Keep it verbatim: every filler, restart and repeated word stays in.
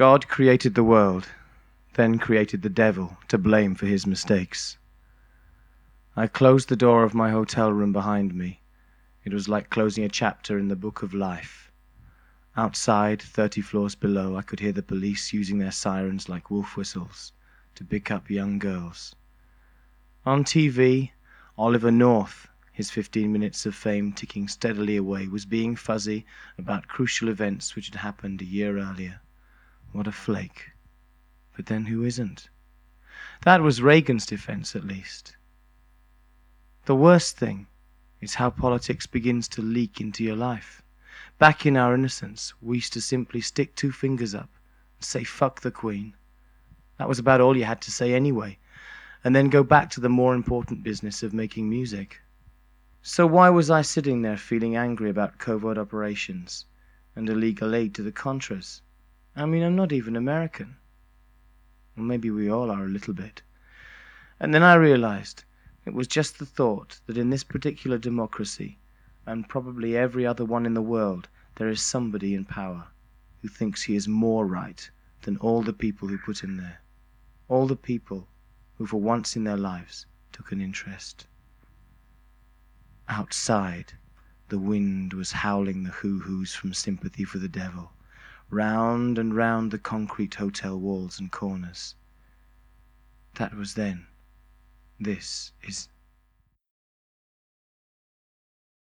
God created the world, then created the devil to blame for his mistakes. I closed the door of my hotel room behind me. It was like closing a chapter in the book of life. Outside, thirty floors below, I could hear the police using their sirens like wolf whistles to pick up young girls. On T V, Oliver North, his fifteen minutes of fame ticking steadily away, was being fuzzy about crucial events which had happened a year earlier. What a flake. But then who isn't? That was Reagan's defense, at least. The worst thing is how politics begins to leak into your life. Back in our innocence, we used to simply stick two fingers up and say, fuck the Queen. That was about all you had to say anyway, and then go back to the more important business of making music. So why was I sitting there feeling angry about covert operations and illegal aid to the Contras? I mean, I'm not even American. Well, maybe we all are a little bit. And then I realized it was just the thought that in this particular democracy, and probably every other one in the world, there is somebody in power who thinks he is more right than all the people who put him there. All the people who for once in their lives took an interest. Outside, the wind was howling the hoo-hoos from sympathy for the devil, round and round the concrete hotel walls and corners. That was then. This is